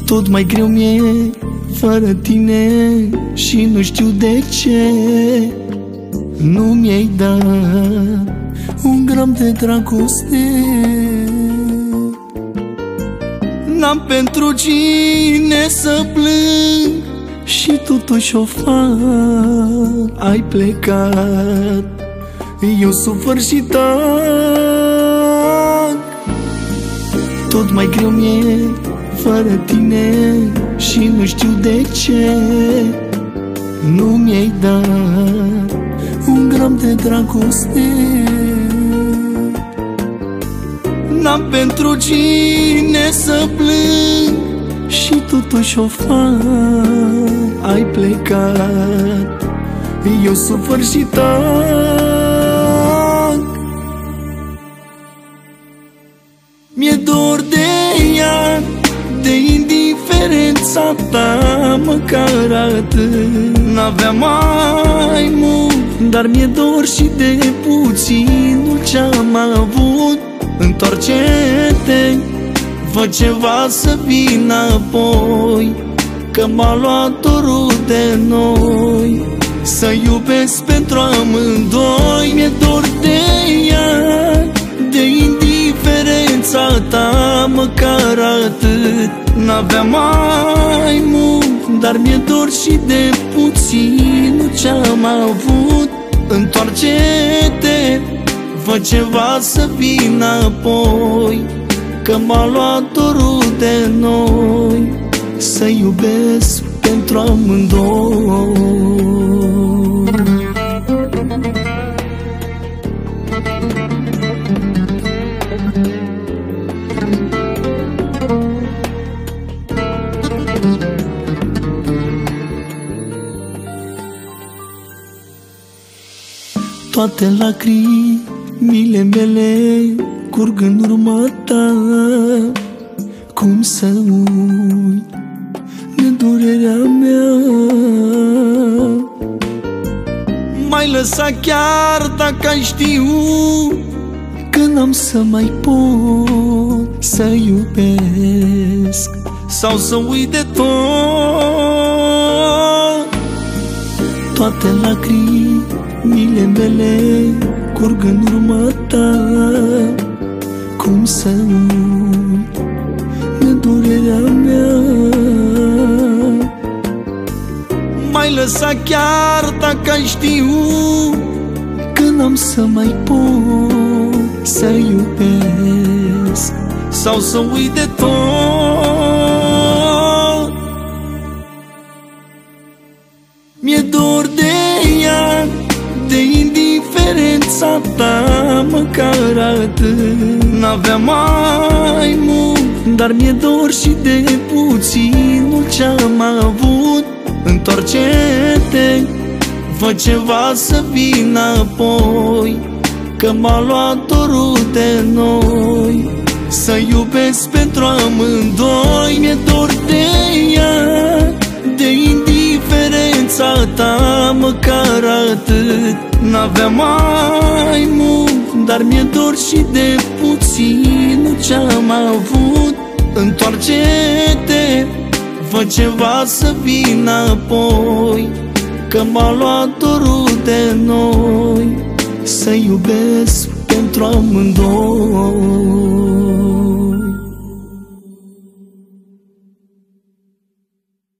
Tot mai greu mi-e fără tine și nu știu de ce nu mi-ai dat un gram de dragoste. N-am pentru cine să plâng și totuși o fac. Ai plecat, eu sufăr și tac. Tot mai greu mi-e fără tine și nu știu de ce nu mi-ai dat un gram de dragoste. N-am pentru cine să plâng și totuși o fac. Ai plecat, eu sufăr și tac. Mi-e dor de ea, de indiferența ta, măcar atât. N-aveam mai mult, dar mi-e dor și de puținul ce-am avut. Întoarce-te, fă ceva să vin apoi, că m-a luat dorul de noi. Să iubesc pentru amândoi. Mi-e dor de ea, de indiferența ta, măcar atât. N-aveam mai mult, dar mi-e dor și de puținul ce-am avut. Întoarce-te, fă ceva să vin apoi, că m-a luat dorul de noi. Să iubesc pentru amândoi. Toate lacrimile mele curg în urma ta. Cum să uit nedurerea mea? M-ai lăsat chiar dacă ai știut că n-am să mai pot să iubesc sau să uit de tot. Toate lacrimile mele curg în urma ta. Cum să uit nedurerea mea? M-ai lăsat chiar dacă ai știut că n-am să mai pot să iubesc sau să uit de tot. Mi-e dor de ea, de indiferența ta, măcar atât. N-aveam mai mult, dar mi-e dor și de puținul ce-am avut. Întoarce-te, fă ceva să vin apoi, că m-a luat dorul de noi. Să iubesc pentru amândoi. Mi-e dor de ea, de indiferența ta, măcar atât. N-aveam mai mult, dar mi-e dor și de puținul ce-am avut. Întoarce-te, fă ceva să vin apoi, că m-a luat dorul de noi. Să iubesc pentru amândoi.